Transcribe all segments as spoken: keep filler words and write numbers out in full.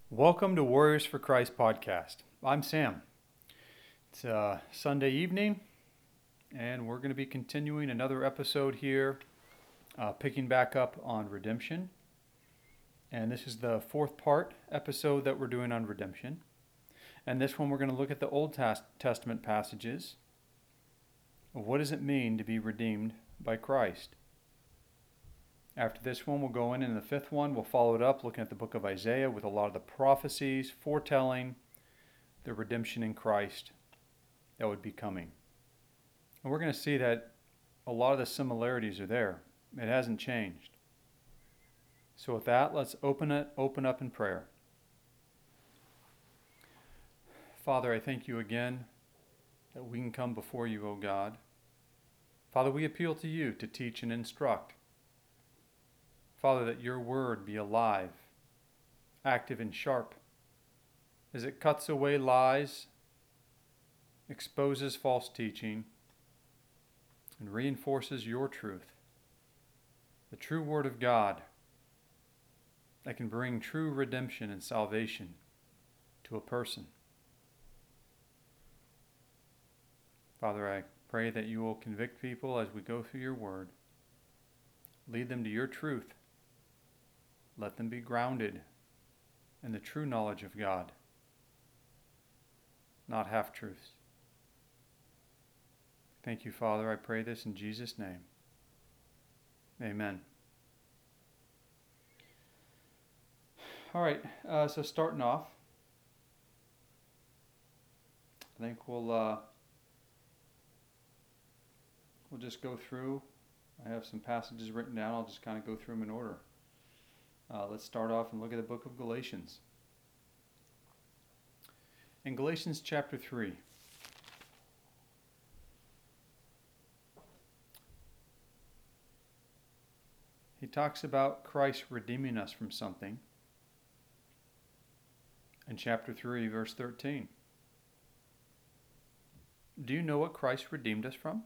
Welcome to Warriors for Christ podcast. I'm Sam. It's uh, Sunday evening, and we're going to be continuing another episode here, uh, picking back up on redemption. And this is the fourth part episode that we're doing on redemption. And this one we're going to look at the Old Testament passages of what does it mean to be redeemed by Christ. After this one, we'll go in, and the fifth one, we'll follow it up looking at the book of Isaiah with a lot of the prophecies foretelling the redemption in Christ that would be coming. And we're going to see that a lot of the similarities are there. It hasn't changed. So with that, let's open it, open up in prayer. Father, I thank you again that we can come before you, O God. Father, we appeal to you to teach and instruct. Father, that your word be alive, active and sharp, as it cuts away lies, exposes false teaching, and reinforces your truth, the true word of God that can bring true redemption and salvation to a person. Father, I pray that you will convict people as we go through your word. Lead them to your truth. Let them be grounded in the true knowledge of God, not half-truths. Thank you, Father. I pray this in Jesus' name. Amen. All right, uh, so starting off, I think we'll uh, we'll just go through. I have some passages written down. I'll just kind of go through them in order. Uh, let's start off and look at the book of Galatians. In Galatians chapter three, he talks about Christ redeeming us from something. In chapter three, verse thirteen. Do you know what Christ redeemed us from?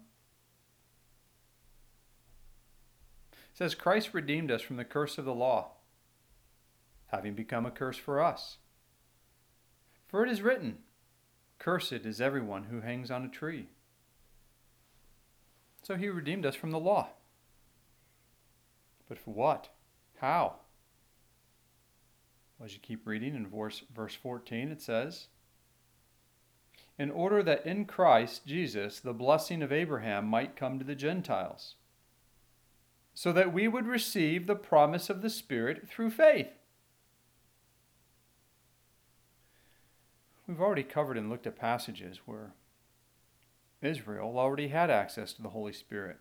It says, Christ redeemed us from the curse of the law, having become a curse for us. For it is written, cursed is everyone who hangs on a tree. So he redeemed us from the law. But for what? How? Well, as you keep reading in verse, verse fourteen, it says, in order that in Christ Jesus the blessing of Abraham might come to the Gentiles, so that we would receive the promise of the Spirit through faith. We've already covered and looked at passages where Israel already had access to the Holy Spirit.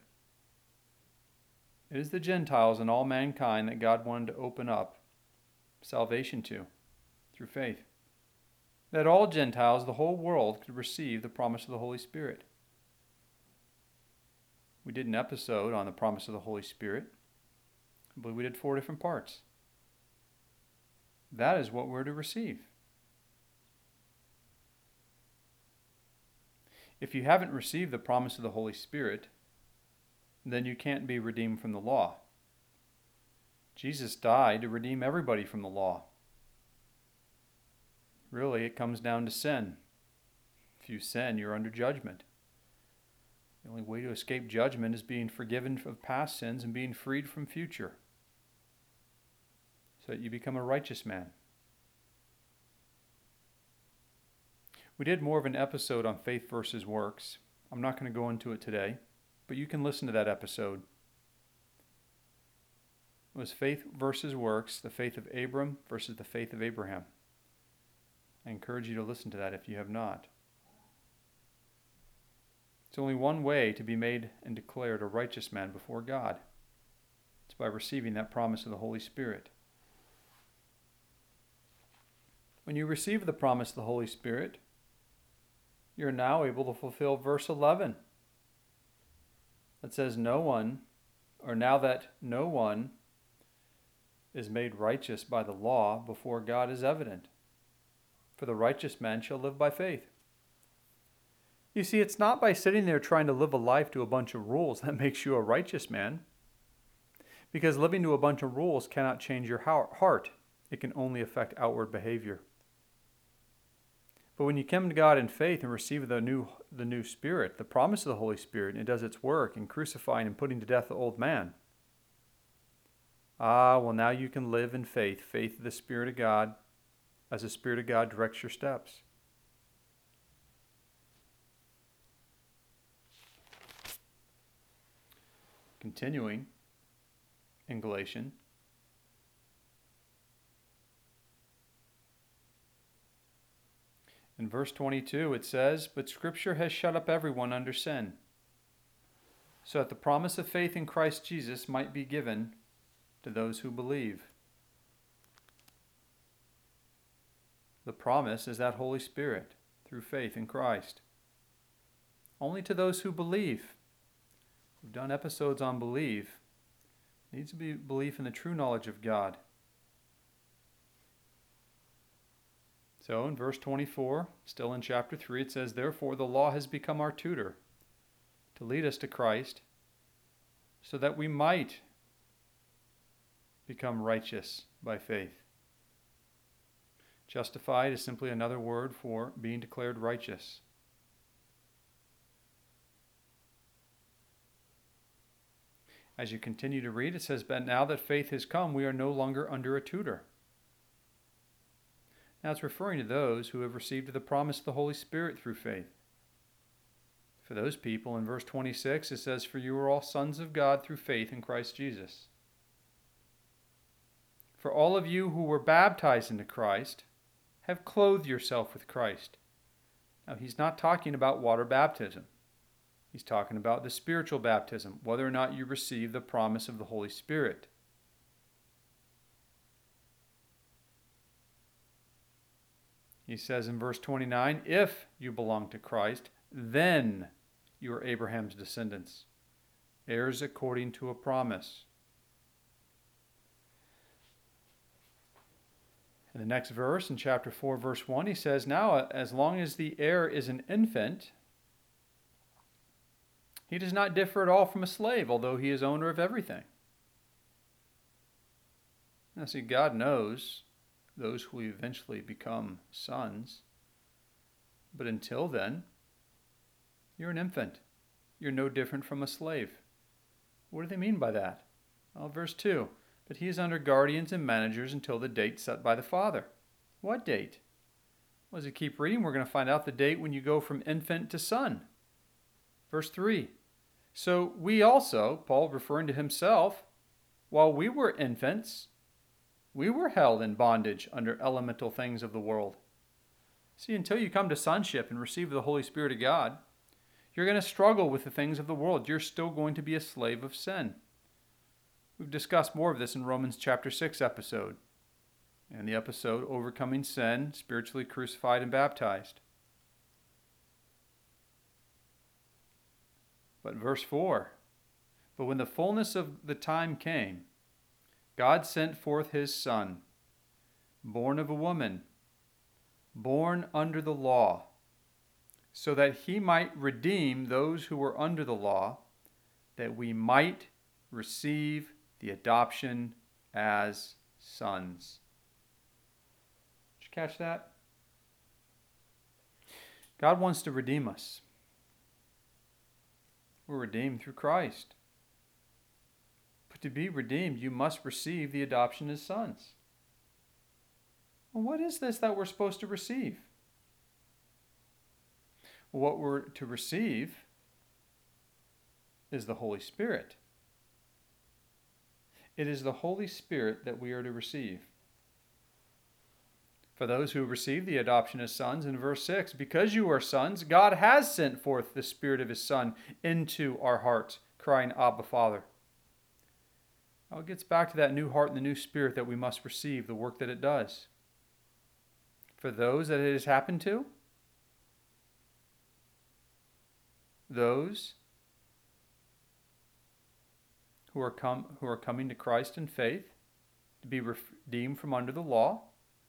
It is the Gentiles and all mankind that God wanted to open up salvation to through faith. That all Gentiles, the whole world, could receive the promise of the Holy Spirit. We did an episode on the promise of the Holy Spirit. I believe we did four different parts. That is what we're to receive. If you haven't received the promise of the Holy Spirit, then you can't be redeemed from the law. Jesus died to redeem everybody from the law. Really, it comes down to sin. If you sin, you're under judgment. The only way to escape judgment is being forgiven of past sins and being freed from future, so that you become a righteous man. We did more of an episode on faith versus works. I'm not going to go into it today, but you can listen to that episode. It was faith versus works, the faith of Abram versus the faith of Abraham. I encourage you to listen to that if you have not. It's only one way to be made and declared a righteous man before God. It's by receiving that promise of the Holy Spirit. When you receive the promise of the Holy Spirit, you're now able to fulfill verse eleven. That says, no one, or now that no one is made righteous by the law before God is evident. For the righteous man shall live by faith. You see, it's not by sitting there trying to live a life to a bunch of rules that makes you a righteous man. Because living to a bunch of rules cannot change your heart. It can only affect outward behavior. But when you come to God in faith and receive the new the new Spirit, the promise of the Holy Spirit, and it does its work in crucifying and putting to death the old man, ah, well, now you can live in faith, faith of the Spirit of God, as the Spirit of God directs your steps. Continuing in Galatians, in verse twenty-two, it says, "But Scripture has shut up everyone under sin, so that the promise of faith in Christ Jesus might be given to those who believe." The promise is that Holy Spirit through faith in Christ. Only to those who believe. We've done episodes on believe. It needs to be belief in the true knowledge of God. So in verse twenty-four, still in chapter three, it says, "Therefore the law has become our tutor to lead us to Christ, so that we might become righteous by faith." Justified is simply another word for being declared righteous. As you continue to read, it says, "But now that faith has come, we are no longer under a tutor." Now it's referring to those who have received the promise of the Holy Spirit through faith. For those people, in verse twenty-six, it says, "For you are all sons of God through faith in Christ Jesus." For all of you who were baptized into Christ have clothed yourself with Christ. Now he's not talking about water baptism. He's talking about the spiritual baptism, whether or not you receive the promise of the Holy Spirit. He says in verse twenty-nine, "If you belong to Christ, then you are Abraham's descendants, heirs according to a promise." In the next verse, in chapter four, verse one, he says, "Now, as long as the heir is an infant, he does not differ at all from a slave, although he is owner of everything." Now, see, God knows those who eventually become sons. But until then, you're an infant. You're no different from a slave. What do they mean by that? Well, verse two, "But he is under guardians and managers until the date set by the father." What date? Well, as you keep reading, we're going to find out the date when you go from infant to son. Verse three, "So we also," Paul referring to himself, "while we were infants, we were held in bondage under elemental things of the world." See, until you come to sonship and receive the Holy Spirit of God, you're going to struggle with the things of the world. You're still going to be a slave of sin. We've discussed more of this in Romans chapter six episode, and the episode Overcoming Sin, Spiritually Crucified and Baptized. But verse four, "But when the fullness of the time came, God sent forth his Son, born of a woman, born under the law, so that he might redeem those who were under the law, that we might receive the adoption as sons." Did you catch that? God wants to redeem us. We're redeemed through Christ. But to be redeemed, you must receive the adoption as sons. Well, what is this that we're supposed to receive? Well, what we're to receive is the Holy Spirit. It is the Holy Spirit that we are to receive. For those who receive the adoption as sons, in verse six, "Because you are sons, God has sent forth the Spirit of his Son into our hearts, crying, Abba, Father." Now it gets back to that new heart and the new spirit that we must receive, the work that it does. For those that it has happened to, those who are come who are coming to Christ in faith, to be redeemed from under the law,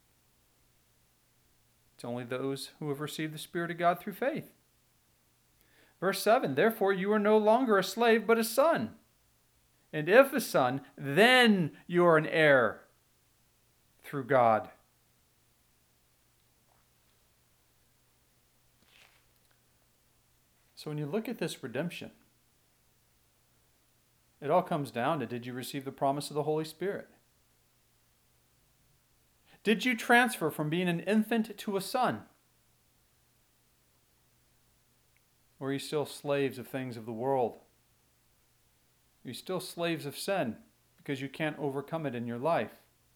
it's only those who have received the Spirit of God through faith. Verse seven, "Therefore you are no longer a slave, but a son. And if a son, then you are an heir through God. So when you look at this redemption, it all comes down to, did you receive the promise of the Holy Spirit? Did you transfer from being an infant to a son? Or are you still slaves of things of the world? Are you still slaves of sin because you can't overcome it in your life?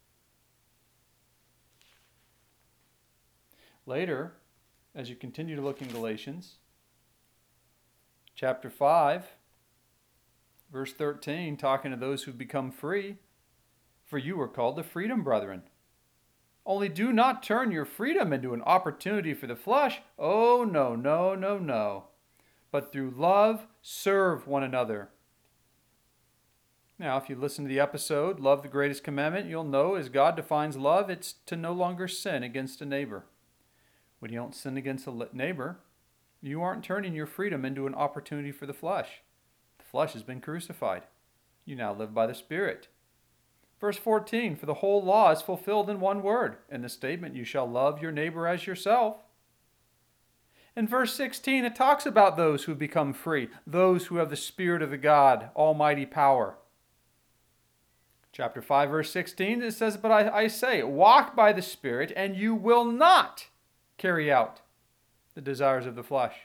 Later, as you continue to look in Galatians, chapter five, verse thirteen, talking to those who've become free, for you were called to freedom, brethren. Only do not turn your freedom into an opportunity for the flesh. Oh, no, no, no, no. But through love, serve one another. Now, if you listen to the episode, Love the Greatest Commandment, you'll know as God defines love, it's to no longer sin against a neighbor. When you don't sin against a neighbor, you aren't turning your freedom into an opportunity for the flesh. The flesh has been crucified. You now live by the Spirit. Verse fourteen, for the whole law is fulfilled in one word, in the statement, you shall love your neighbor as yourself. In verse sixteen, it talks about those who become free, those who have the Spirit of the God, almighty power. Chapter five, verse sixteen, it says, but I, I say, walk by the Spirit, and you will not carry out the desires of the flesh.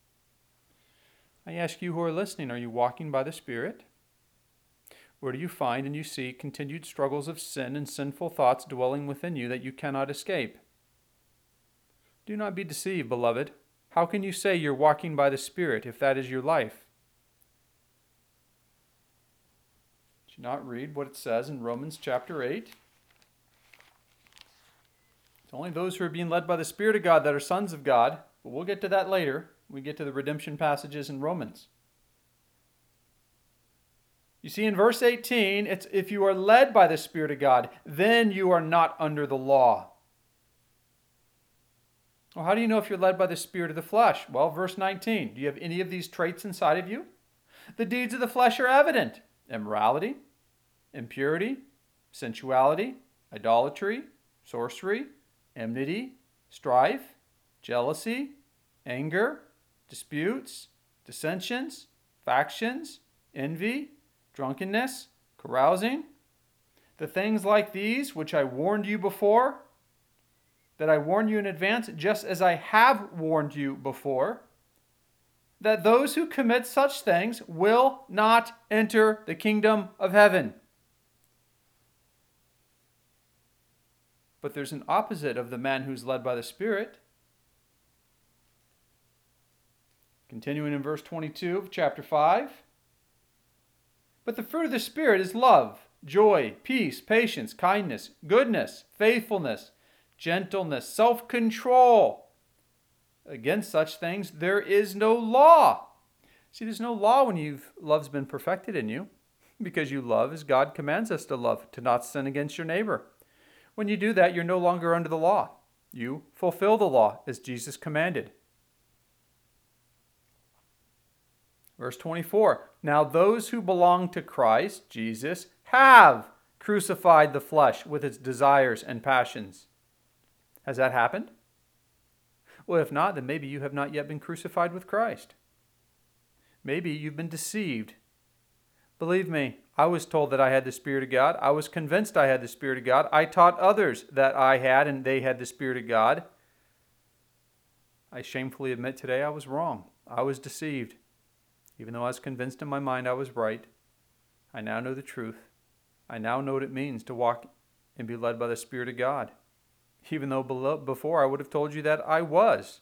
I ask you who are listening, are you walking by the Spirit? Or do you find and you see continued struggles of sin and sinful thoughts dwelling within you that you cannot escape? Do not be deceived, beloved. How can you say you're walking by the Spirit if that is your life? Did you not read what it says in Romans chapter eight? It's only those who are being led by the Spirit of God that are sons of God, but we'll get to that later. We get to the redemption passages in Romans. You see, in verse eighteen, it's if you are led by the Spirit of God, then you are not under the law. Well, how do you know if you're led by the spirit of the flesh? Well, verse nineteen, do you have any of these traits inside of you? The deeds of the flesh are evident: immorality, impurity, sensuality, idolatry, sorcery, enmity, strife, jealousy, anger, disputes, dissensions, factions, envy, drunkenness, carousing. The things like these, which I warned you before, that I warned you in advance, just as I have warned you before, that those who commit such things will not enter the kingdom of heaven. But there's an opposite of the man who's led by the Spirit. Continuing in verse twenty-two of chapter five. But the fruit of the Spirit is love, joy, peace, patience, kindness, goodness, faithfulness, gentleness, self-control. Against such things there is no law. See, there's no law when you've love's been perfected in you, because you love as God commands us to love, to not sin against your neighbor. When you do that, you're no longer under the law. You fulfill the law as Jesus commanded. Verse twenty-four, now those who belong to Christ Jesus have crucified the flesh with its desires and passions. Has that happened? Well, if not, then maybe you have not yet been crucified with Christ. Maybe you've been deceived. Believe me, I was told that I had the Spirit of God. I was convinced I had the Spirit of God. I taught others that I had and they had the Spirit of God. I shamefully admit today I was wrong. I was deceived. Even though I was convinced in my mind I was right, I now know the truth. I now know what it means to walk and be led by the Spirit of God. Even though before I would have told you that I was.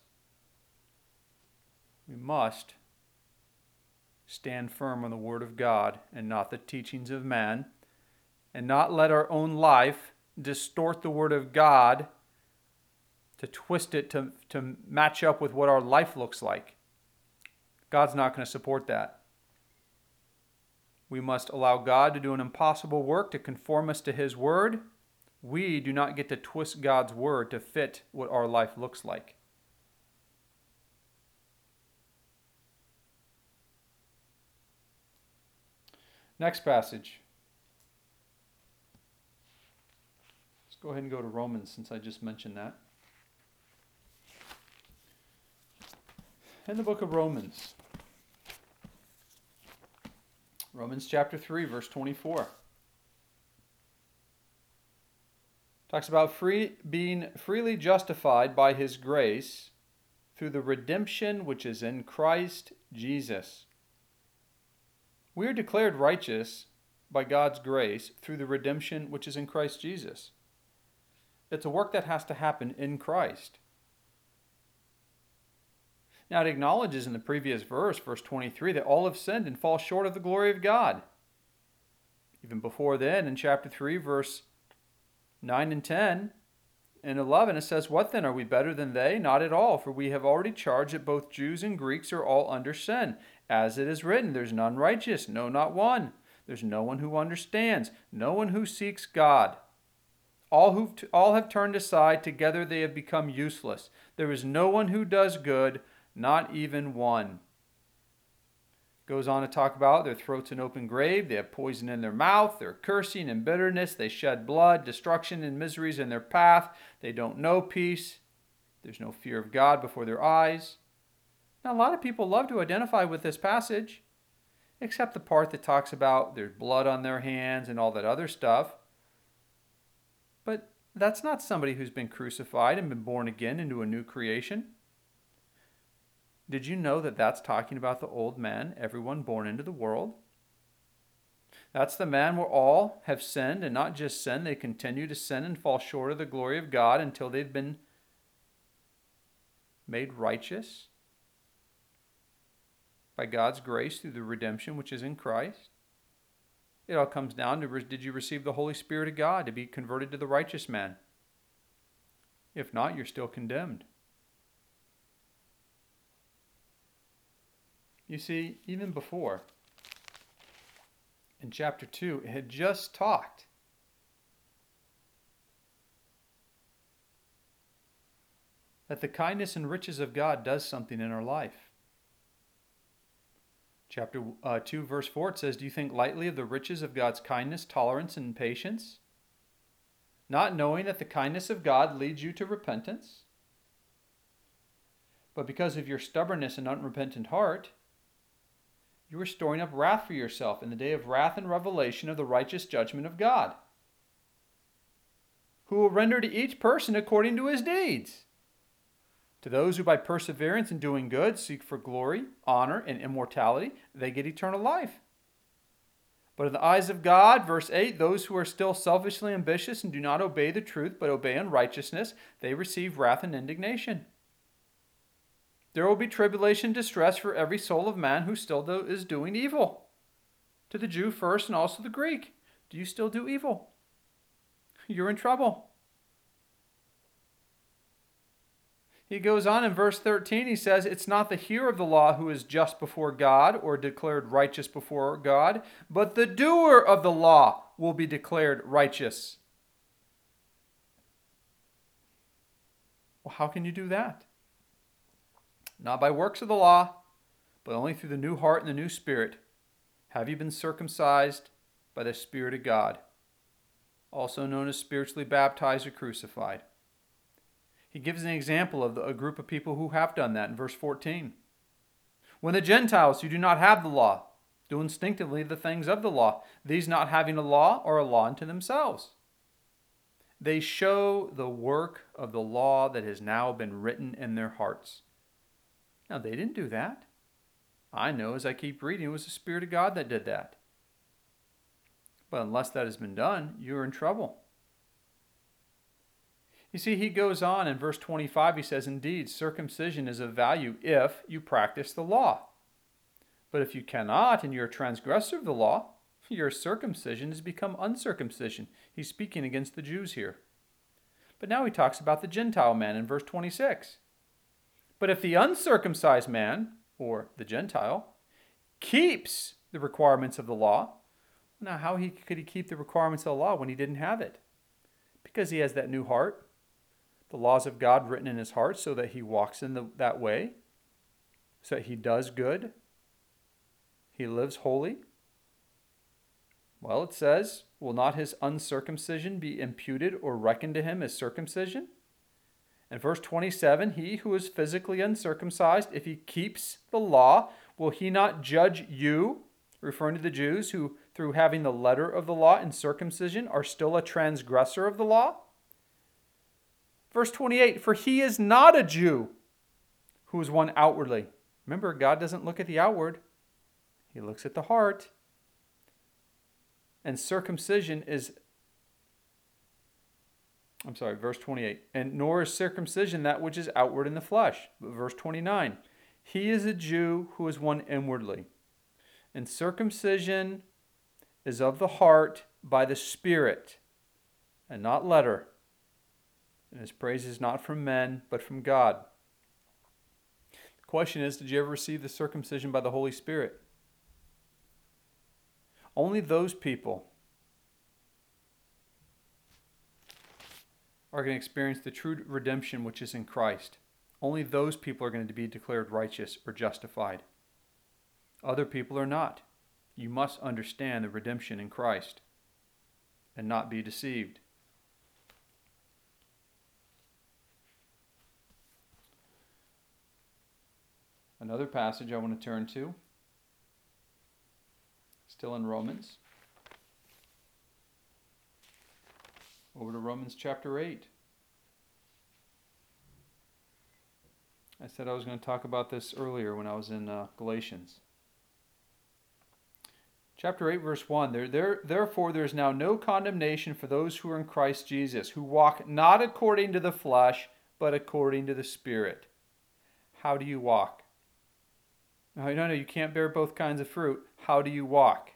We must stand firm on the Word of God and not the teachings of man, and not let our own life distort the Word of God to twist it to, to match up with what our life looks like. God's not going to support that. We must allow God to do an impossible work to conform us to His Word. We do not get to twist God's Word to fit what our life looks like. Next passage. go ahead and go to Romans since I just mentioned that. In the book of Romans, Romans chapter three, verse twenty-four. Talks about free being freely justified by his grace through the redemption which is in Christ Jesus. We are declared righteous by God's grace through the redemption which is in Christ Jesus. It's a work that has to happen in Christ. Now it acknowledges in the previous verse, verse twenty-three, that all have sinned and fall short of the glory of God. Even before then, in chapter three, verse nine and ten and eleven, it says, "What then? Are we better than they? Not at all, for we have already charged that both Jews and Greeks are all under sin. As it is written, there's none righteous, no, not one. There's no one who understands, no one who seeks God. All who all have turned aside, together they have become useless. There is no one who does good, not even one." Goes on to talk about their throats an open grave, they have poison in their mouth, they're cursing and bitterness, they shed blood, destruction and miseries in their path, they don't know peace, there's no fear of God before their eyes. Now a lot of people love to identify with this passage, except the part that talks about there's blood on their hands and all that other stuff. But that's not somebody who's been crucified and been born again into a new creation. Did you know that that's talking about the old man, everyone born into the world? That's the man where all have sinned, and not just sinned, they continue to sin and fall short of the glory of God until they've been made righteous by God's grace through the redemption which is in Christ. It all comes down to, did you receive the Holy Spirit of God to be converted to the righteous man? If not, you're still condemned. You see, even before, in chapter two, it had just talked that the kindness and riches of God does something in our life. Chapter uh, two, verse four, it says, "Do you think lightly of the riches of God's kindness, tolerance, and patience, not knowing that the kindness of God leads you to repentance? But because of your stubbornness and unrepentant heart, you are storing up wrath for yourself in the day of wrath and revelation of the righteous judgment of God, who will render to each person according to his deeds. To those who by perseverance in doing good seek for glory, honor, and immortality, they get eternal life. But in the eyes of God," verse eight, "those who are still selfishly ambitious and do not obey the truth but obey unrighteousness, they receive wrath and indignation. There will be tribulation and distress for every soul of man who still do, is doing evil. To the Jew first and also the Greek. Do you still do evil? You're in trouble." He goes on in verse thirteen, he says, "It's not the hearer of the law who is just before God or declared righteous before God, but the doer of the law will be declared righteous." Well, how can you do that? Not by works of the law, but only through the new heart and the new spirit. Have you been circumcised by the Spirit of God, also known as spiritually baptized or crucified? He gives an example of a group of people who have done that in verse fourteen. "When the Gentiles who do not have the law do instinctively the things of the law, these not having a law are a law unto themselves. They show the work of the law that has now been written in their hearts." Now, they didn't do that. I know as I keep reading, it was the Spirit of God that did that. But unless that has been done, you're in trouble. You see, he goes on in verse twenty-five, he says, "Indeed, circumcision is of value if you practice the law. But if you cannot and you're a transgressor of the law, your circumcision has become uncircumcision." He's speaking against the Jews here. But now he talks about the Gentile man in verse twenty-six. "But if the uncircumcised man," or the Gentile, "keeps the requirements of the law," now how he, could he keep the requirements of the law when he didn't have it? Because he has that new heart, the laws of God written in his heart, so that he walks in the, that way, so that he does good, he lives holy. Well, it says will not his uncircumcision be imputed or reckoned to him as circumcision? And verse twenty-seven, he who is physically uncircumcised, if he keeps the law, will he not judge you, referring to the Jews who, through having the letter of the law and circumcision, are still a transgressor of the law? Verse twenty-eight, for he is not a Jew who is one outwardly. Remember, God doesn't look at the outward. He looks at the heart. And circumcision is, I'm sorry, verse twenty-eight. And nor is circumcision that which is outward in the flesh. But verse twenty-nine. He is a Jew who is one inwardly. And circumcision is of the heart by the Spirit, and not letter. And his praise is not from men, but from God. The question is, did you ever receive the circumcision by the Holy Spirit? Only those people are going to experience the true redemption which is in Christ. Only those people are going to be declared righteous or justified. Other people are not. You must understand the redemption in Christ and not be deceived. Another passage I want to turn to, still in Romans. Over to Romans chapter eight. I said I was going to talk about this earlier when I was in uh, Galatians. Chapter eight, verse one. There, there, Therefore there is now no condemnation for those who are in Christ Jesus, who walk not according to the flesh, but according to the Spirit. How do you walk? No, no, no, you can't bear both kinds of fruit. How do you walk?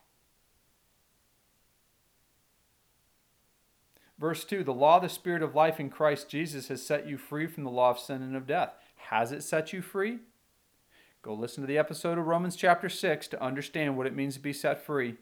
Verse two, the law of the Spirit of life in Christ Jesus has set you free from the law of sin and of death. Has it set you free? Go listen to the episode of Romans chapter six to understand what it means to be set free.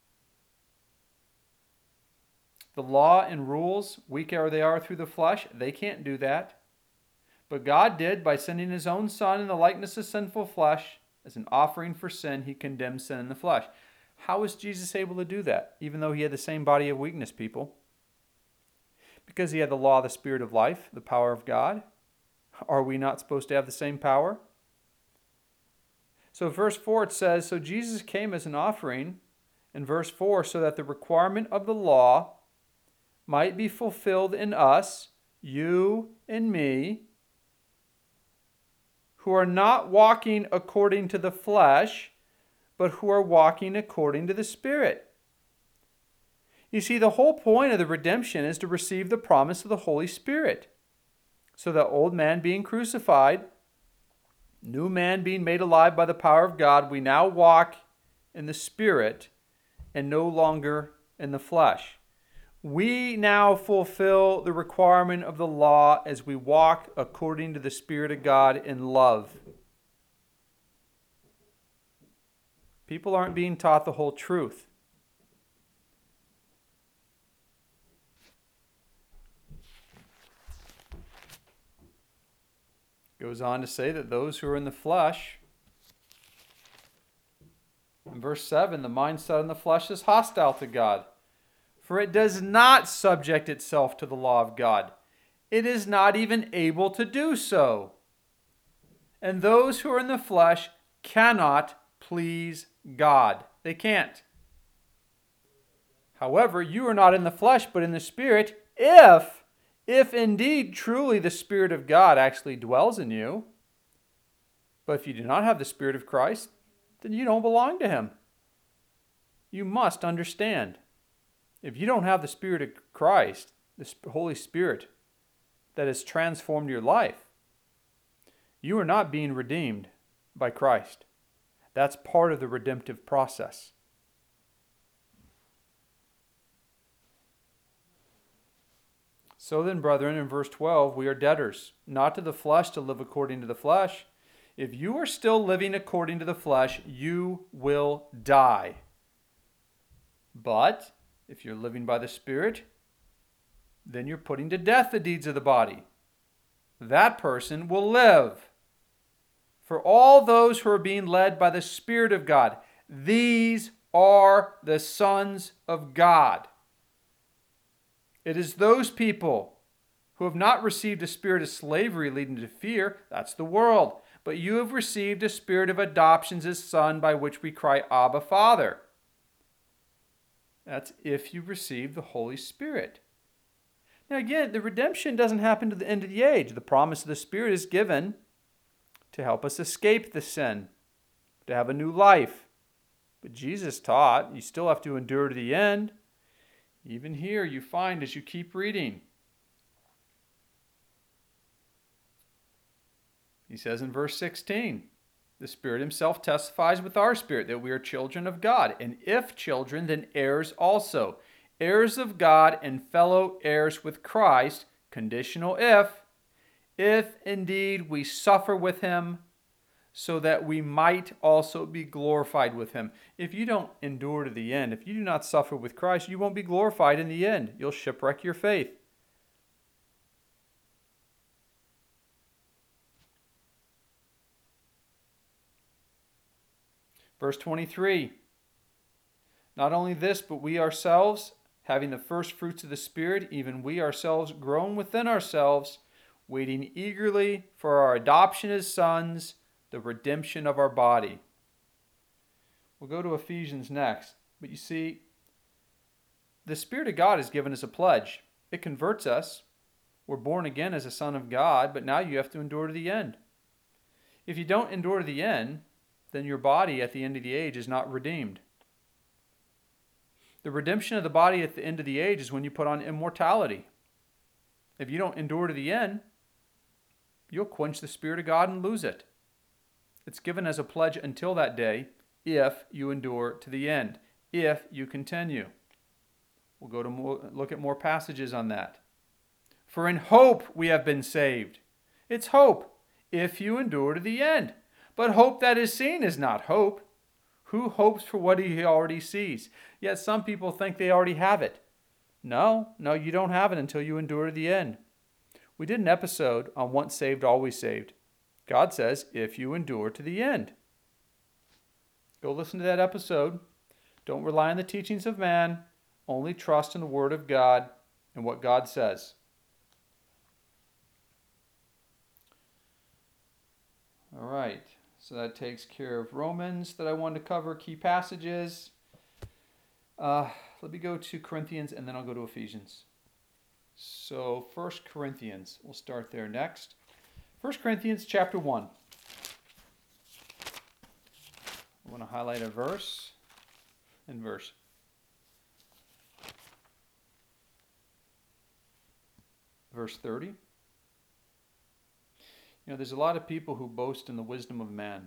The law and rules, weak as they are through the flesh, they can't do that. But God did by sending his own Son in the likeness of sinful flesh. As an offering for sin, he condemned sin in the flesh. How was Jesus able to do that, even though he had the same body of weakness, people? Because he had the law of the Spirit of life, the power of God. Are we not supposed to have the same power? So verse four, it says, so Jesus came as an offering, in verse four, so that the requirement of the law might be fulfilled in us, you and me, who are not walking according to the flesh, but who are walking according to the Spirit. You see, the whole point of the redemption is to receive the promise of the Holy Spirit. So the old man being crucified, new man being made alive by the power of God, we now walk in the Spirit and no longer in the flesh. We now fulfill the requirement of the law as we walk according to the Spirit of God in love. People aren't being taught the whole truth. Goes on to say that those who are in the flesh, in verse seven, the mindset in the flesh is hostile to God. For it does not subject itself to the law of God. It is not even able to do so. And those who are in the flesh cannot please God. They can't. However, you are not in the flesh, but in the Spirit, if, if indeed truly the Spirit of God actually dwells in you. But if you do not have the Spirit of Christ, then you don't belong to him. You must understand. If you don't have the Spirit of Christ, the Holy Spirit that has transformed your life, you are not being redeemed by Christ. That's part of the redemptive process. So then, brethren, in verse twelve, we are debtors, not to the flesh to live according to the flesh. If you are still living according to the flesh, you will die. But if you're living by the Spirit, then you're putting to death the deeds of the body. That person will live. For all those who are being led by the Spirit of God, these are the sons of God. It is those people who have not received a spirit of slavery leading to fear. That's the world. But you have received a spirit of adoptions as son, by which we cry, Abba, Father. That's if you receive the Holy Spirit. Now again, the redemption doesn't happen to the end of the age. The promise of the Spirit is given to help us escape the sin, to have a new life. But Jesus taught you still have to endure to the end. Even here you find as you keep reading. He says in verse sixteen, the Spirit himself testifies with our spirit that we are children of God. And if children, then heirs also. Heirs of God and fellow heirs with Christ. Conditional if. If indeed we suffer with him, so that we might also be glorified with him. If you don't endure to the end, if you do not suffer with Christ, you won't be glorified in the end. You'll shipwreck your faith. Verse twenty-three, not only this, but we ourselves, having the first fruits of the Spirit, even we ourselves groan within ourselves, waiting eagerly for our adoption as sons, the redemption of our body. We'll go to Ephesians next. But you see, the Spirit of God has given us a pledge. It converts us. We're born again as a son of God, but now you have to endure to the end. If you don't endure to the end, then your body at the end of the age is not redeemed. The redemption of the body at the end of the age is when you put on immortality. If you don't endure to the end, you'll quench the Spirit of God and lose it. It's given as a pledge until that day, if you endure to the end, if you continue. We'll go to more, look at more passages on that. For in hope we have been saved. It's hope, if you endure to the end. But hope that is seen is not hope. Who hopes for what he already sees? Yet some people think they already have it. No, no, you don't have it until you endure to the end. We did an episode on once saved, always saved. God says, if you endure to the end. Go listen to that episode. Don't rely on the teachings of man. Only trust in the Word of God and what God says. All right. So that takes care of Romans that I wanted to cover, key passages. Uh, let me go to Corinthians and then I'll go to Ephesians. So First Corinthians, we'll start there next. First Corinthians chapter one. I want to highlight a verse and verse. Verse thirty. You know, there's a lot of people who boast in the wisdom of man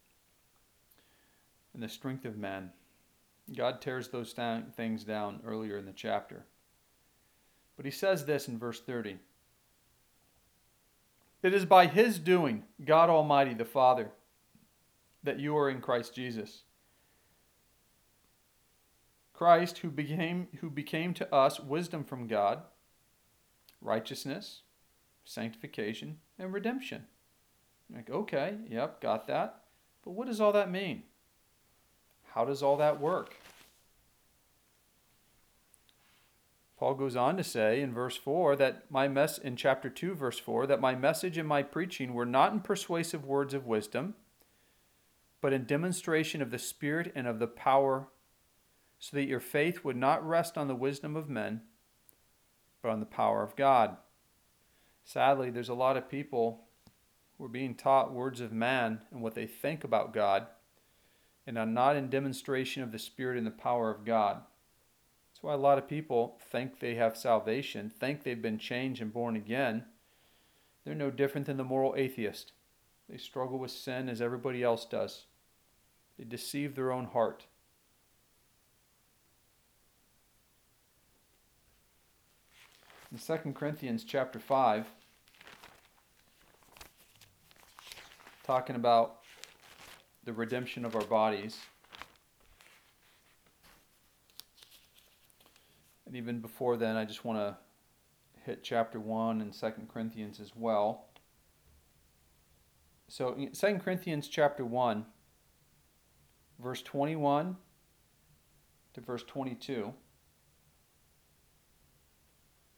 and the strength of man. God tears those down, things down earlier in the chapter. But he says this in verse thirty. It is by his doing, God Almighty the Father, that you are in Christ Jesus. Christ who became, who became to us wisdom from God, righteousness, sanctification, and redemption. Like, okay, yep, got that. But what does all that mean? How does all that work? Paul goes on to say in verse four that my mess in chapter two, verse four, that my message and my preaching were not in persuasive words of wisdom, but in demonstration of the Spirit and of the power, so that your faith would not rest on the wisdom of men, but on the power of God. Sadly, there's a lot of people who are being taught words of man and what they think about God, and are not in demonstration of the Spirit and the power of God. That's why a lot of people think they have salvation, think they've been changed and born again. They're no different than the moral atheist. They struggle with sin as everybody else does. They deceive their own heart. In Second Corinthians chapter five, talking about the redemption of our bodies. And even before then, I just want to hit chapter one and Second Corinthians as well. So in Second Corinthians chapter one, verse twenty-one to verse twenty-two.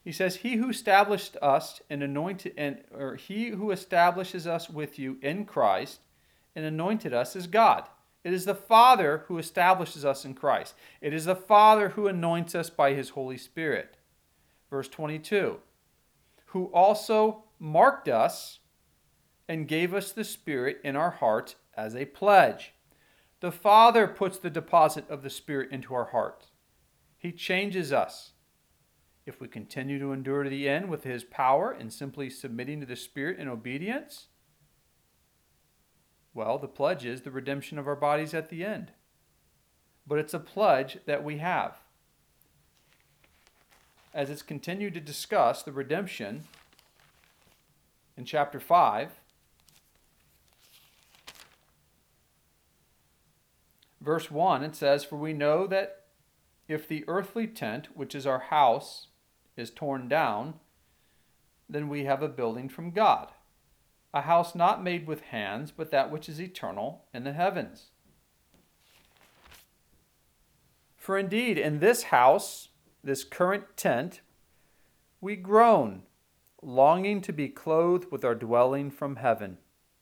He says, "He who established us and anointed, and or he who establishes us with you in Christ and anointed us is God." It is the Father who establishes us in Christ. It is the Father who anoints us by his Holy Spirit. Verse twenty-two, "Who also marked us and gave us the Spirit in our hearts as a pledge." The Father puts the deposit of the Spirit into our hearts. He changes us. If we continue to endure to the end with his power and simply submitting to the Spirit in obedience, well, the pledge is the redemption of our bodies at the end. But it's a pledge that we have. As it's continued to discuss the redemption in chapter five, verse one, it says, "For we know that if the earthly tent, which is our house, is torn down, then we have a building from God, a house not made with hands, but that which is eternal in the heavens. For indeed, in this house, this current tent, we groan, longing to be clothed with our dwelling from heaven."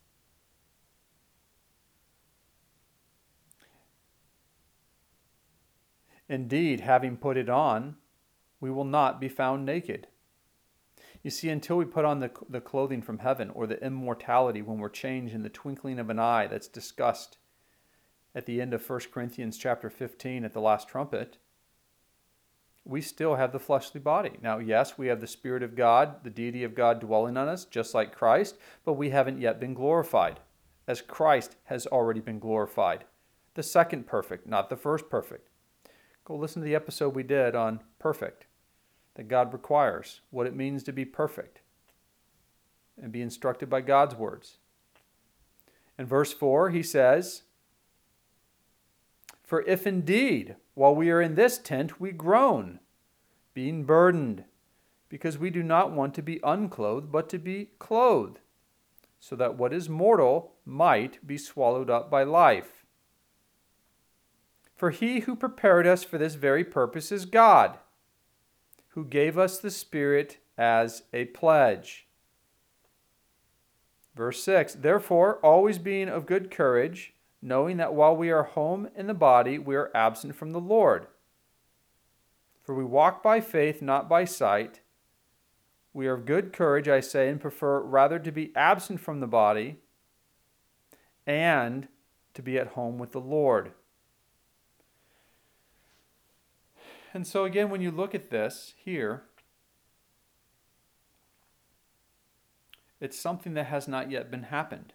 Indeed, having put it on, we will not be found naked. You see, until we put on the, the clothing from heaven, or the immortality when we're changed in the twinkling of an eye that's discussed at the end of First Corinthians chapter fifteen at the last trumpet, we still have the fleshly body. Now, yes, we have the Spirit of God, the deity of God dwelling on us, just like Christ, but we haven't yet been glorified, as Christ has already been glorified. The second perfect, not the first perfect. Go listen to the episode we did on perfect, that God requires, what it means to be perfect, and be instructed by God's words. In verse four, he says, "For if indeed, while we are in this tent, we groan, being burdened, because we do not want to be unclothed, but to be clothed, so that what is mortal might be swallowed up by life. For he who prepared us for this very purpose is God, who gave us the Spirit as a pledge." Verse six, "Therefore, always being of good courage, knowing that while we are home in the body, we are absent from the Lord. For we walk by faith, not by sight. We are of good courage, I say, and prefer rather to be absent from the body and to be at home with the Lord." And so again, when you look at this here, it's something that has not yet been happened.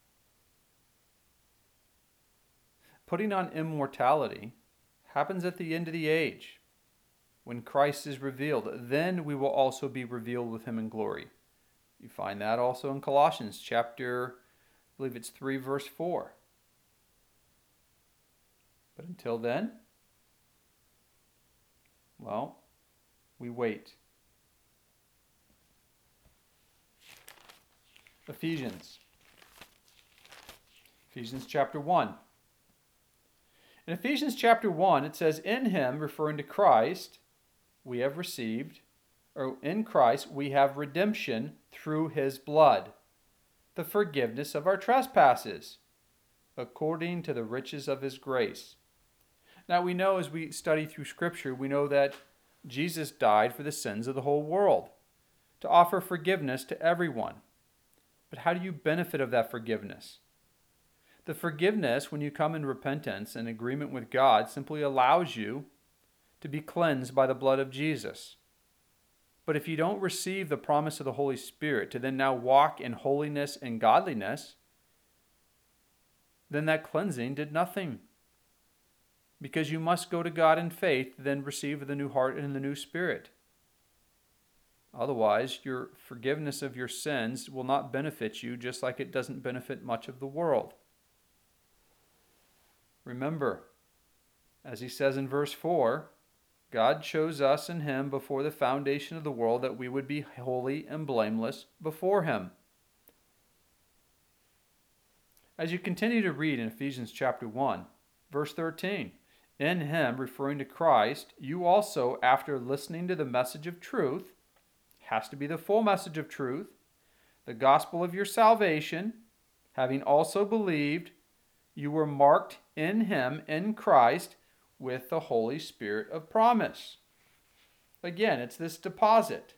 Putting on immortality happens at the end of the age, when Christ is revealed. Then we will also be revealed with him in glory. You find that also in Colossians chapter, I believe it's three, verse four. But until then, well, we wait. Ephesians. Ephesians chapter one. In Ephesians chapter one, it says, "In him," referring to Christ, "we have received," or in Christ, "we have redemption through his blood, the forgiveness of our trespasses, according to the riches of his grace." Now we know, as we study through Scripture, we know that Jesus died for the sins of the whole world, to offer forgiveness to everyone. But how do you benefit of that forgiveness? The forgiveness, when you come in repentance and agreement with God, simply allows you to be cleansed by the blood of Jesus. But if you don't receive the promise of the Holy Spirit to then now walk in holiness and godliness, then that cleansing did nothing. Because you must go to God in faith, then receive the new heart and the new spirit. Otherwise, your forgiveness of your sins will not benefit you, just like it doesn't benefit much of the world. Remember, as he says in verse four, God chose us in him before the foundation of the world, that we would be holy and blameless before him. As you continue to read in Ephesians chapter one, verse thirteen, "In him," referring to Christ, "you also, after listening to the message of truth, has to be the full message of truth, the gospel of your salvation, having also believed, you were marked in him, in Christ, with the Holy Spirit of promise. Again, it's this deposit.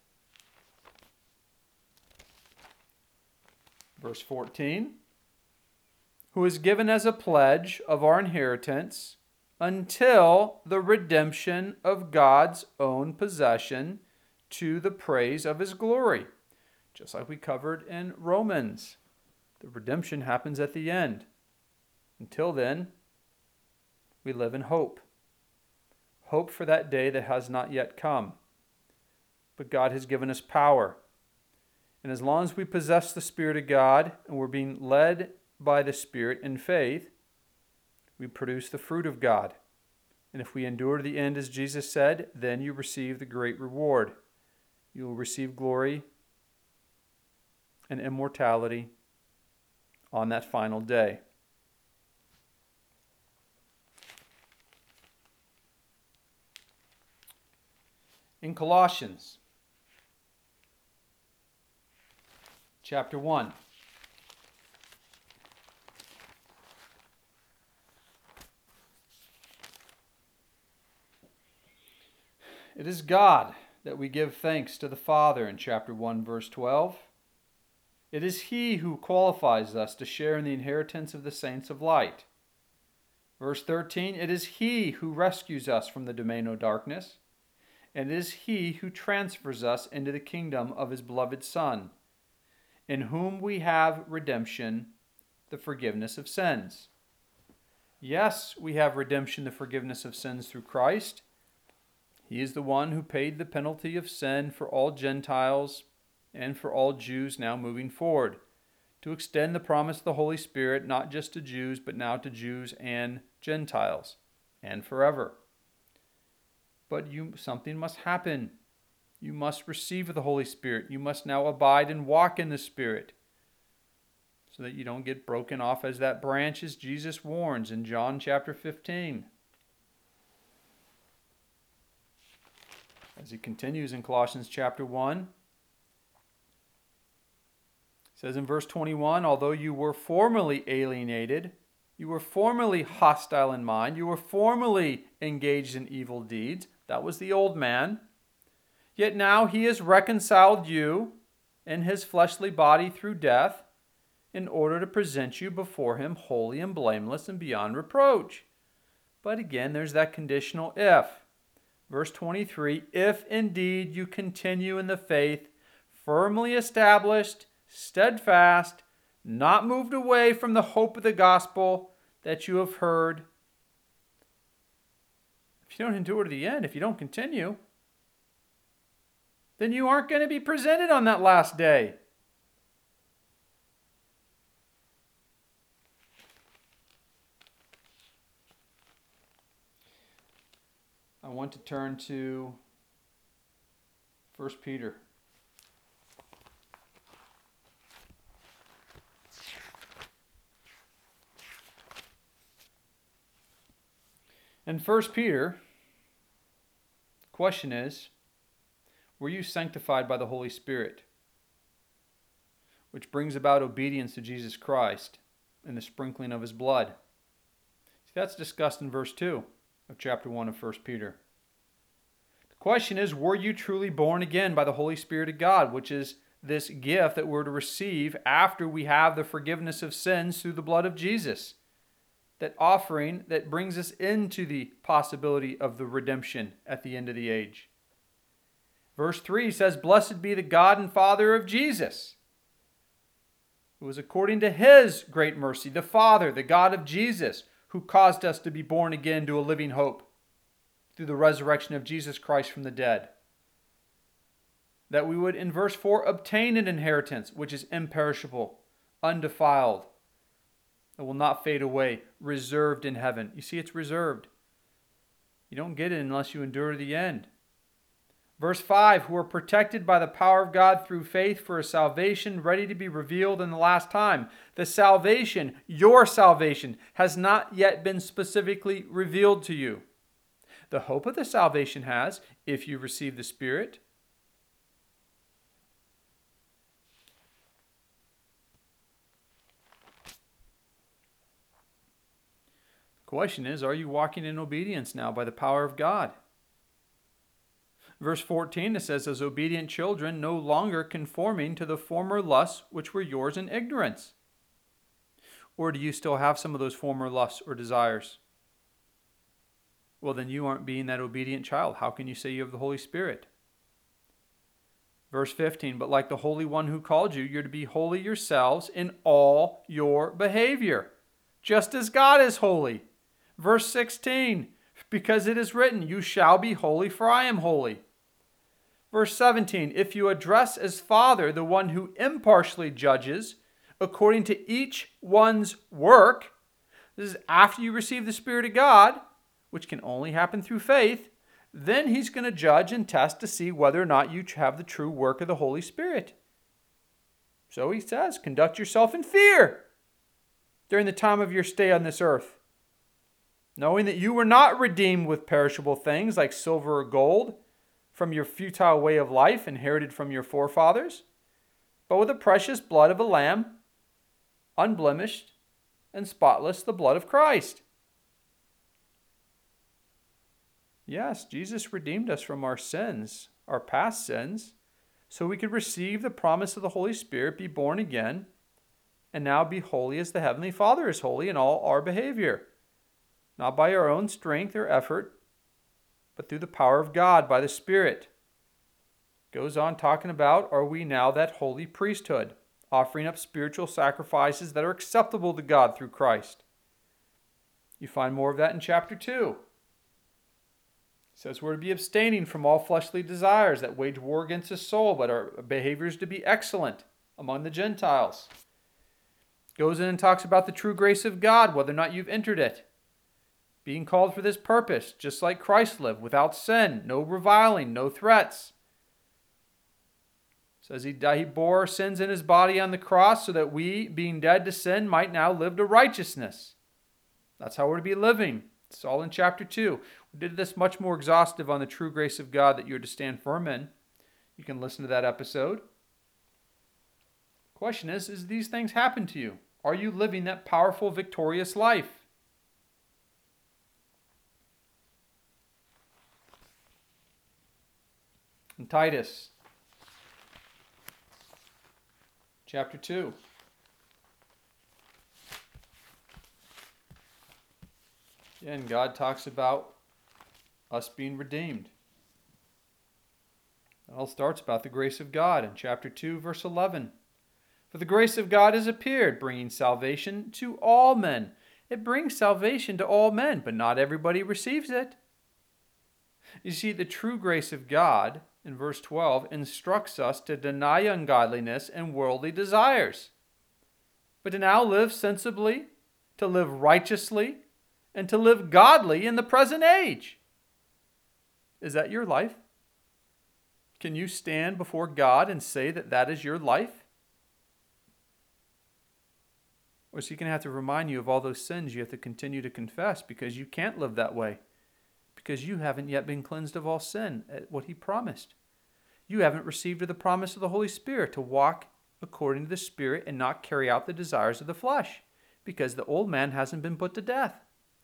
Verse fourteen, who is given as a pledge of our inheritance until the redemption of God's own possession to the praise of his glory. Just like we covered in Romans. The redemption happens at the end. Until then, we live in hope. Hope for that day that has not yet come. But God has given us power. And as long as we possess the Spirit of God and we're being led by the Spirit in faith, we produce the fruit of God. And if we endure to the end, as Jesus said, then you receive the great reward. You will receive glory and immortality on that final day. In Colossians chapter one, it is God that we give thanks to the Father in chapter one, verse twelve. It is He who qualifies us to share in the inheritance of the saints of light. Verse thirteen, it is He who rescues us from the domain of darkness, and it is He who transfers us into the kingdom of His beloved Son, in whom we have redemption, the forgiveness of sins. Yes, we have redemption, the forgiveness of sins through Christ. He is the one who paid the penalty of sin for all Gentiles and for all Jews now moving forward, to extend the promise of the Holy Spirit not just to Jews, but now to Jews and Gentiles, and forever. But you, something must happen. You must receive the Holy Spirit. You must now abide and walk in the Spirit, so that you don't get broken off as that branch, as Jesus warns in John chapter fifteen. As he continues in Colossians chapter one, it says in verse twenty-one, although you were formerly alienated, you were formerly hostile in mind, you were formerly engaged in evil deeds. That was the old man. Yet now he has reconciled you in his fleshly body through death, in order to present you before him holy and blameless and beyond reproach. But again, there's that conditional if. Verse twenty-three, if indeed you continue in the faith, firmly established, steadfast, not moved away from the hope of the gospel that you have heard. If you don't endure to the end, if you don't continue, then you aren't going to be presented on that last day. I want to turn to First Peter. In First Peter, the question is, were you sanctified by the Holy Spirit? Which brings about obedience to Jesus Christ and the sprinkling of His blood. See, that's discussed in verse two of chapter one of First Peter. The question is, were you truly born again by the Holy Spirit of God, which is this gift that we're to receive after we have the forgiveness of sins through the blood of Jesus? That offering that brings us into the possibility of the redemption at the end of the age. Verse three says, blessed be the God and Father of Jesus, who was according to His great mercy, the Father, the God of Jesus, who caused us to be born again to a living hope through the resurrection of Jesus Christ from the dead. That we would, in verse four, obtain an inheritance which is imperishable, undefiled, that will not fade away, reserved in heaven. You see, it's reserved. You don't get it unless you endure to the end. Verse five, who are protected by the power of God through faith for a salvation ready to be revealed in the last time. The salvation, your salvation, has not yet been specifically revealed to you. The hope of the salvation has, if you receive the Spirit. Question is, are you walking in obedience now by the power of God? Verse fourteen, it says, as obedient children, no longer conforming to the former lusts which were yours in ignorance. Or do you still have some of those former lusts or desires? Well, then you aren't being that obedient child. How can you say you have the Holy Spirit? Verse fifteen, but like the Holy One who called you, you're to be holy yourselves in all your behavior, just as God is holy. Verse sixteen, because it is written, you shall be holy, for I am holy. Verse seventeen, if you address as Father the one who impartially judges according to each one's work, this is after you receive the Spirit of God, which can only happen through faith, then he's going to judge and test to see whether or not you have the true work of the Holy Spirit. So he says, conduct yourself in fear during the time of your stay on this earth, knowing that you were not redeemed with perishable things like silver or gold from your futile way of life inherited from your forefathers, but with the precious blood of a lamb, unblemished and spotless, the blood of Christ. Yes, Jesus redeemed us from our sins, our past sins, so we could receive the promise of the Holy Spirit, be born again, and now be holy as the Heavenly Father is holy in all our behavior. Not by our own strength or effort, but through the power of God by the Spirit. Goes on talking about, are we now that holy priesthood, offering up spiritual sacrifices that are acceptable to God through Christ. You find more of that in chapter two. It says we're to be abstaining from all fleshly desires that wage war against the soul, but our behaviors to be excellent among the Gentiles. Goes in and talks about the true grace of God, whether or not you've entered it. Being called for this purpose, just like Christ lived, without sin, no reviling, no threats. Says he, he bore our sins in his body on the cross so that we, being dead to sin, might now live to righteousness. That's how we're to be living. It's all in chapter two. We did this much more exhaustive on the true grace of God that you're to stand firm in. You can listen to that episode. Question is, is these things happen to you? Are you living that powerful, victorious life? In Titus chapter two. Again, God talks about us being redeemed. It all starts about the grace of God in chapter two, verse eleven. For the grace of God has appeared, bringing salvation to all men. It brings salvation to all men, but not everybody receives it. You see, the true grace of God, in verse twelve, instructs us to deny ungodliness and worldly desires, but to now live sensibly, to live righteously, and to live godly in the present age. Is that your life? Can you stand before God and say that that is your life? Or is he going to have to remind you of all those sins you have to continue to confess because you can't live that way? Because you haven't yet been cleansed of all sin, at what he promised. You haven't received the promise of the Holy Spirit to walk according to the Spirit and not carry out the desires of the flesh, because the old man hasn't been put to death.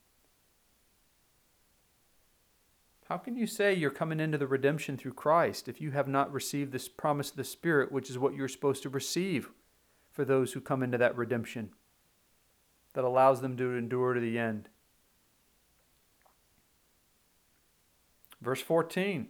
How can you say you're coming into the redemption through Christ if you have not received this promise of the Spirit, which is what you're supposed to receive for those who come into that redemption that allows them to endure to the end? Verse fourteen.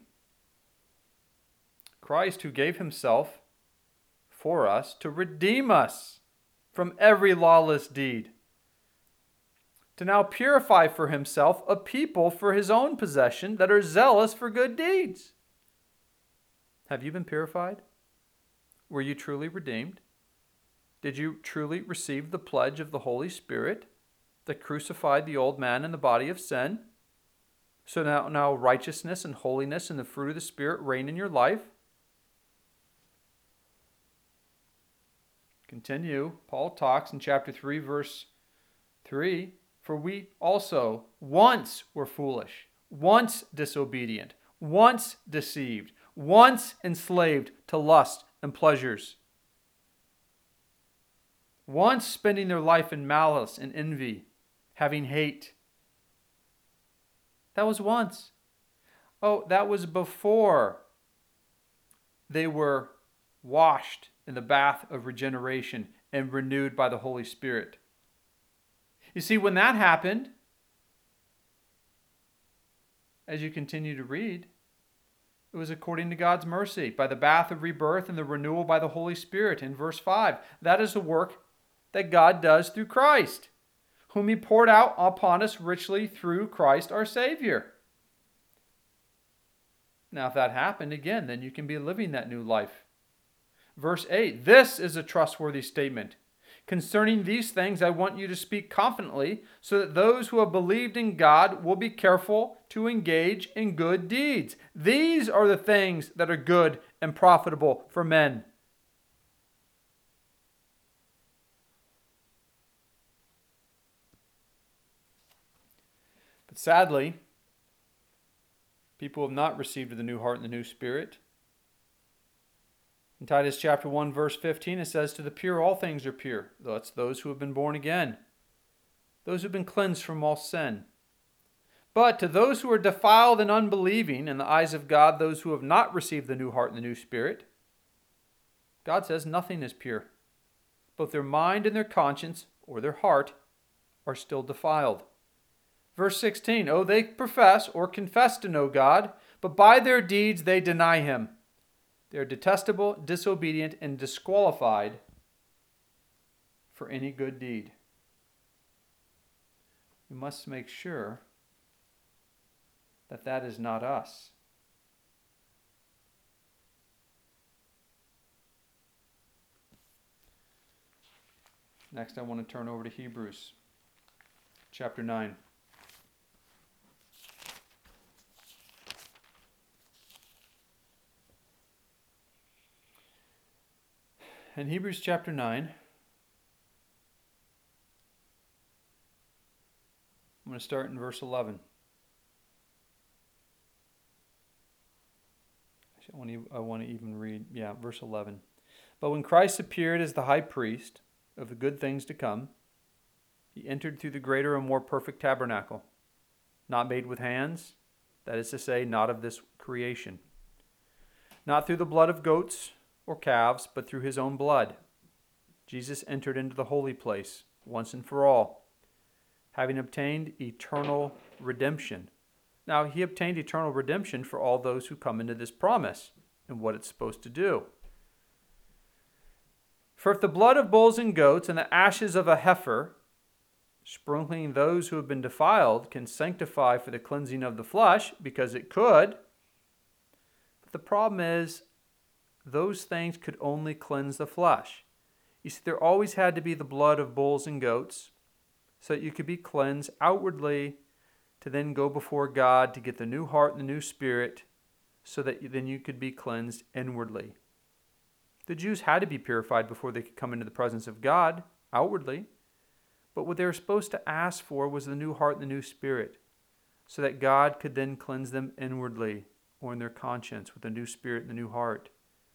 Christ, who gave himself for us to redeem us from every lawless deed, to now purify for himself a people for his own possession that are zealous for good deeds. Have you been purified? Were you truly redeemed? Did you truly receive the pledge of the Holy Spirit that crucified the old man in the body of sin? So now, now righteousness and holiness and the fruit of the Spirit reign in your life? Continue. Paul talks in chapter three, verse three. For we also once were foolish, once disobedient, once deceived, once enslaved to lust and pleasures, once spending their life in malice and envy, having hate That was once. Oh, that was before they were washed in the bath of regeneration and renewed by the Holy Spirit. You see, when that happened, as you continue to read, it was according to God's mercy, by the bath of rebirth and the renewal by the Holy Spirit in verse five. That is the work that God does through Christ, whom he poured out upon us richly through Christ our Savior. Now, if that happened, again, then you can be living that new life. Verse eight, this is a trustworthy statement. Concerning these things, I want you to speak confidently, so that those who have believed in God will be careful to engage in good deeds. These are the things that are good and profitable for men. But sadly, people have not received the new heart and the new spirit. In Titus chapter one, verse fifteen, it says, to the pure all things are pure. That's those who have been born again, those who have been cleansed from all sin. But to those who are defiled and unbelieving, in the eyes of God, those who have not received the new heart and the new spirit, God says nothing is pure. Both their mind and their conscience, or their heart, are still defiled. Verse sixteen, oh, they profess or confess to know God, but by their deeds they deny him. They are detestable, disobedient, and disqualified for any good deed. We must make sure that that is not us. Next, I want to turn over to Hebrews chapter nine. In Hebrews chapter nine, I'm going to start in verse eleven. Actually, I want to, I want to even read, yeah, verse eleven. But when Christ appeared as the high priest of the good things to come, he entered through the greater and more perfect tabernacle, not made with hands, that is to say, not of this creation, not through the blood of goats or calves, but through his own blood. Jesus entered into the holy place once and for all, having obtained eternal redemption. Now, he obtained eternal redemption for all those who come into this promise and what it's supposed to do. For if the blood of bulls and goats and the ashes of a heifer, sprinkling those who have been defiled, can sanctify for the cleansing of the flesh, because it could, but the problem is, those things could only cleanse the flesh. You see, there always had to be the blood of bulls and goats so that you could be cleansed outwardly to then go before God to get the new heart and the new spirit so that then you could be cleansed inwardly. The Jews had to be purified before they could come into the presence of God outwardly. But what they were supposed to ask for was the new heart and the new spirit so that God could then cleanse them inwardly or in their conscience with the new spirit and the new heart.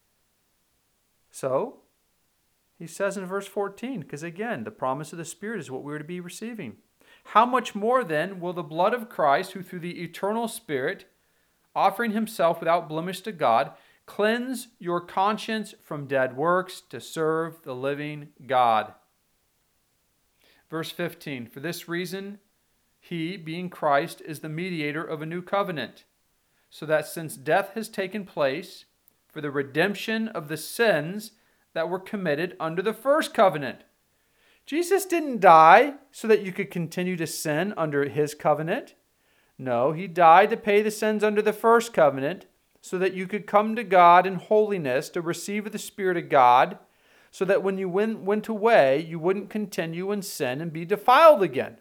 So, he says in verse fourteen, because again, the promise of the Spirit is what we are to be receiving. How much more then will the blood of Christ, who through the eternal Spirit, offering himself without blemish to God, cleanse your conscience from dead works to serve the living God? Verse fifteen, for this reason, he, being Christ, is the mediator of a new covenant, so that since death has taken place, for the redemption of the sins that were committed under the first covenant. Jesus didn't die so that you could continue to sin under his covenant. No, he died to pay the sins under the first covenant so that you could come to God in holiness to receive the Spirit of God, so that when you went, went away, you wouldn't continue in sin and be defiled again.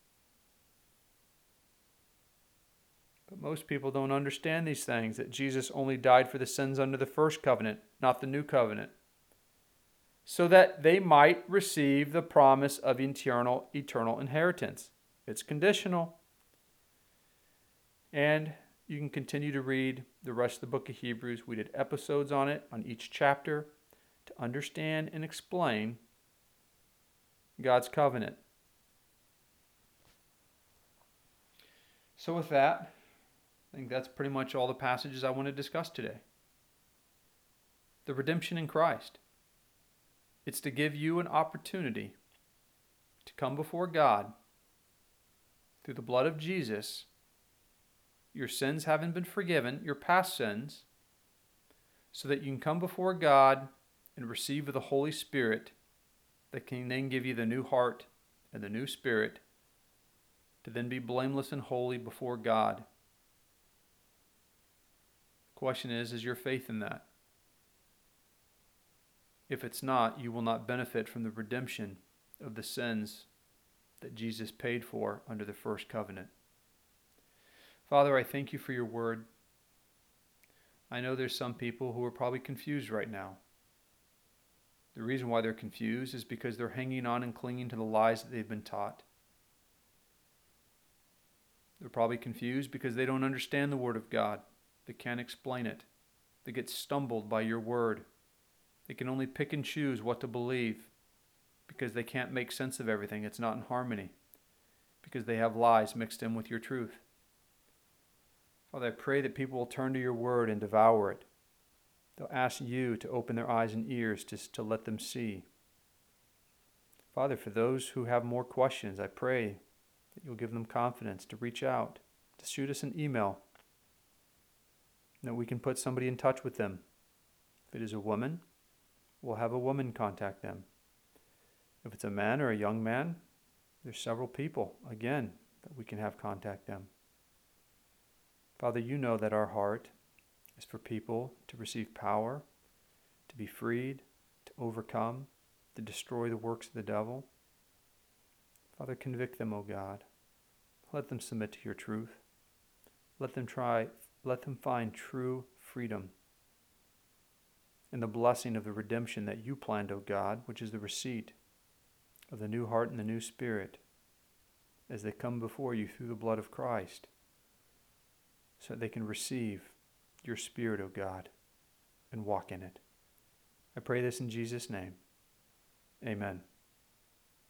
But most people don't understand these things, that Jesus only died for the sins under the first covenant, not the new covenant, so that they might receive the promise of eternal, eternal inheritance. It's conditional. And you can continue to read the rest of the book of Hebrews. We did episodes on it, on each chapter, to understand and explain God's covenant. So with that, I think that's pretty much all the passages I want to discuss today. The redemption in Christ. It's to give you an opportunity to come before God through the blood of Jesus, your sins having been forgiven, your past sins, so that you can come before God and receive the Holy Spirit that can then give you the new heart and the new spirit to then be blameless and holy before God. The question is, is your faith in that? If it's not, you will not benefit from the redemption of the sins that Jesus paid for under the first covenant. Father, I thank you for your word. I know there's some people who are probably confused right now. The reason why they're confused is because they're hanging on and clinging to the lies that they've been taught. They're probably confused because they don't understand the Word of God. They can't explain it. They get stumbled by your Word. They can only pick and choose what to believe because they can't make sense of everything. It's not in harmony because they have lies mixed in with your truth. Father, I pray that people will turn to your Word and devour it. They'll ask you to open their eyes and ears to, to let them see. Father, for those who have more questions, I pray that you'll give them confidence to reach out, to shoot us an email, that we can put somebody in touch with them. If it is a woman, we'll have a woman contact them. If it's a man or a young man, there's several people, again, that we can have contact them. Father, you know that our heart is for people to receive power, to be freed, to overcome, to destroy the works of the devil. Father, convict them, O God. Let them submit to your truth. Let them try, let them find true freedom in the blessing of the redemption that you planned, O God, which is the receipt of the new heart and the new spirit as they come before you through the blood of Christ, so that they can receive your Spirit, O God, and walk in it. I pray this in Jesus' name. Amen.